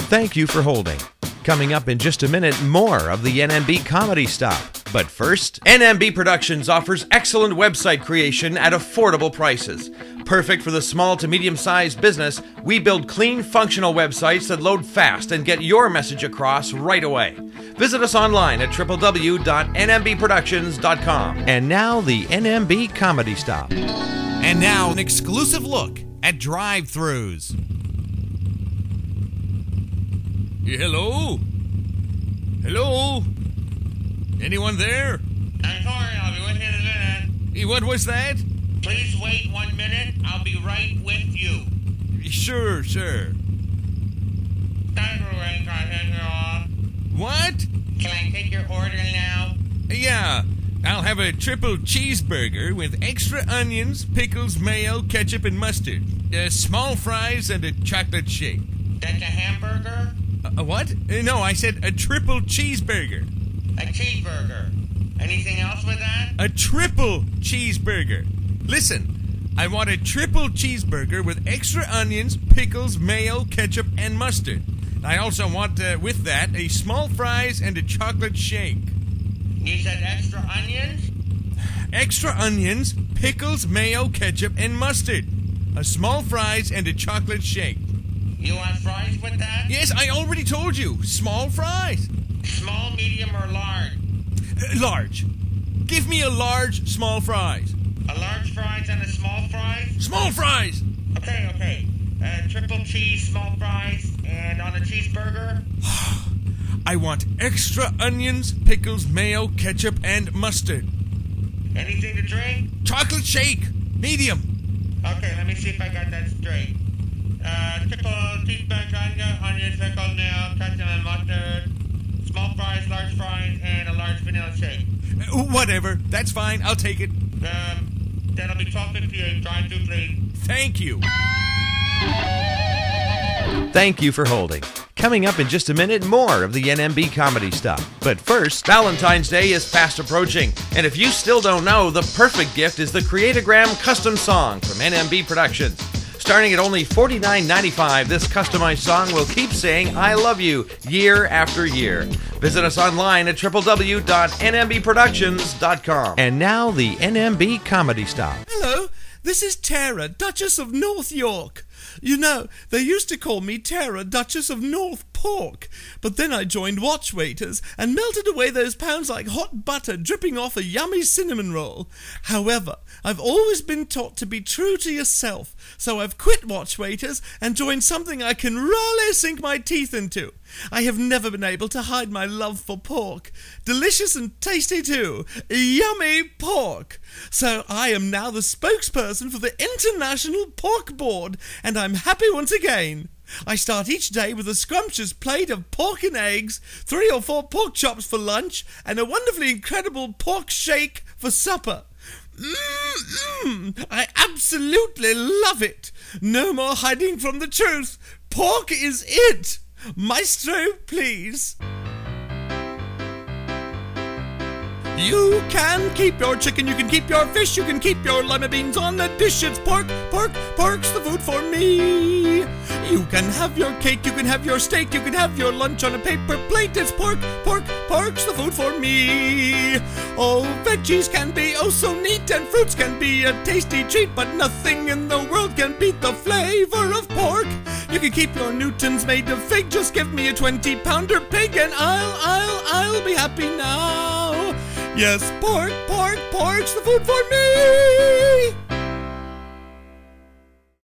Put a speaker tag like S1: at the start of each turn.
S1: Thank you for holding. Coming up in just a minute, more of the NMB Comedy Stop. But first, NMB Productions offers excellent website creation at affordable prices. Perfect for the small to medium-sized business, we build clean, functional websites that load fast and get your message across right away. Visit us online at www.nmbproductions.com. And now, the NMB Comedy Stop.
S2: And now, an exclusive look at drive-thrus. Hello? Hello? Anyone there?
S3: I'm sorry, I'll be with you in a minute.
S2: What was that?
S3: Please wait 1 minute. I'll be right with you.
S2: Sure. What?
S3: Can I take your order now?
S2: Yeah, I'll have a triple cheeseburger with extra onions, pickles, mayo, ketchup, and mustard. Small fries and a chocolate shake.
S3: That's a hamburger?
S2: A what? No, I said a triple cheeseburger.
S3: A cheeseburger. Anything else with that?
S2: A triple cheeseburger. Listen, I want a triple cheeseburger with extra onions, pickles, mayo, ketchup, and mustard. I also want, with that, a small fries and a chocolate shake.
S3: You said extra onions?
S2: Extra onions, pickles, mayo, ketchup, and mustard. A small fries and a chocolate shake.
S3: You want fries with that?
S2: Yes, I already told you. Small fries.
S3: Small, medium, or large?
S2: Large. Give me a large, small fries.
S3: A large fries and a small fries?
S2: Small fries!
S3: Okay. Triple cheese, small fries, and on a cheeseburger?
S2: I want extra onions, pickles, mayo, ketchup, and mustard.
S3: Anything to drink?
S2: Chocolate shake. Medium.
S3: Okay, let me see if I got that straight. Triple cheeseburger, onions, pickle, mayo, ketchup, and mustard. Small fries, large fries, and a large vanilla shake.
S2: Whatever. That's fine. I'll take it.
S3: That'll be $12.58. Drive-thru, please.
S2: Thank you.
S1: Thank you for holding. Coming up in just a minute, more of the NMB Comedy Stop. But first, Valentine's Day is fast approaching. And if you still don't know, the perfect gift is the Create-A-Gram custom song from NMB Productions. Starting at only $49.95, this customized song will keep saying I love you year after year. Visit us online at www.nmbproductions.com. And now, the NMB Comedy Stop.
S4: Hello, this is Tara, Duchess of North York. You know, they used to call me Tara, Duchess of North Pork, but then I joined Watchwaiters and melted away those pounds like hot butter dripping off a yummy cinnamon roll. However, I've always been taught to be true to yourself, so I've quit Watchwaiters and joined something I can really sink my teeth into. I have never been able to hide my love for pork. Delicious and tasty too. Yummy pork. So I am now the spokesperson for the International Pork Board, and I'm happy once again. I start each day with a scrumptious plate of pork and eggs, 3 or 4 pork chops for lunch, and a wonderfully incredible pork shake for supper. I absolutely love it. No more hiding from the truth. Pork is it. Maestro, please. You can keep your chicken, you can keep your fish, you can keep your lima beans on a dish. It's pork, pork's the food for me. You can have your cake, you can have your steak, you can have your lunch on a paper plate. It's pork's the food for me. Oh, veggies can be oh so neat, and fruits can be a tasty treat, but nothing in the world can beat the flavor of pork. You can keep your Newtons made of fig, just give me a 20-pounder pig, and I'll be happy now. Yes, pork's the food for me.